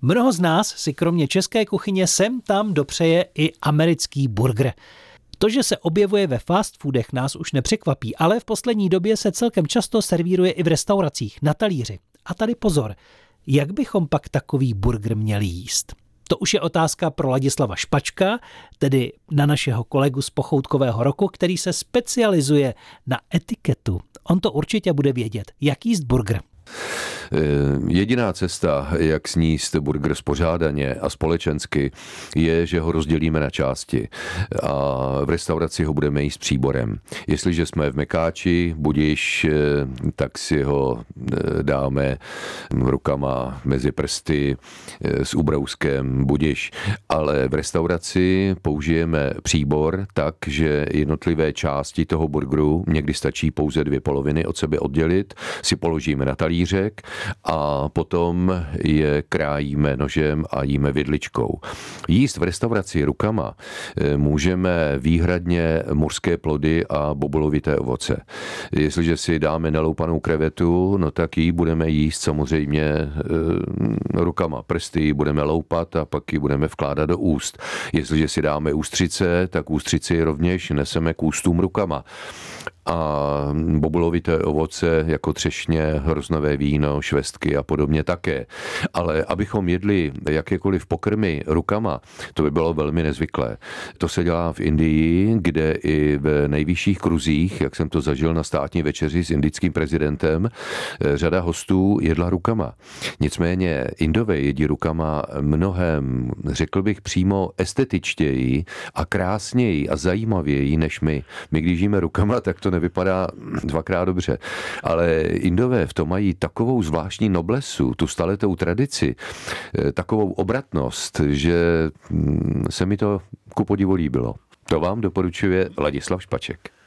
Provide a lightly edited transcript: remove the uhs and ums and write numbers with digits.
Mnoho z nás si kromě české kuchyně sem tam dopřeje i americký burger. To, že se objevuje ve fast foodech, nás už nepřekvapí, ale v poslední době se celkem často servíruje i v restauracích, na talíři. A tady pozor, jak bychom pak takový burger měli jíst? To už je otázka pro Ladislava Špačka, tedy na našeho kolegu z Pochoutkového roku, který se specializuje na etiketu. On to určitě bude vědět, jak jíst burger. Jediná cesta, jak sníst burger spořádaně a společensky, je, že ho rozdělíme na části a v restauraci ho budeme jíst příborem. Jestliže jsme v mekáči, budiš, tak si ho dáme rukama mezi prsty s ubrouskem, budiš. Ale v restauraci použijeme příbor tak, že jednotlivé části toho burgeru, někdy stačí pouze 2 poloviny od sebe oddělit, si položíme na talířek a potom je krájíme nožem a jíme vidličkou. Jíst v restauraci rukama můžeme výhradně mořské plody a bobulovité ovoce. Jestliže si dáme naloupanou krevetu, no tak ji budeme jíst samozřejmě rukama. Prsty budeme loupat a pak ji budeme vkládat do úst. Jestliže si dáme ústřice, tak ústřici rovněž neseme k ústům rukama. A bobulovité ovoce jako třešně, hroznové víno, švestky a podobně také. Ale abychom jedli jakékoliv pokrmy rukama, to by bylo velmi nezvyklé. To se dělá v Indii, kde i v nejvyšších kruzích, jak jsem to zažil na státní večeři s indickým prezidentem, řada hostů jedla rukama. Nicméně Indové jedí rukama mnohem, řekl bych přímo estetičtěji a krásněji a zajímavěji než my. My když jíme rukama, tak to nevypadá dvakrát dobře. Ale Indové v tom mají takovou zvláštní noblesu, tu staletou tradici, takovou obratnost, že se mi to ku podivu líbilo. To vám doporučuje Ladislav Špaček.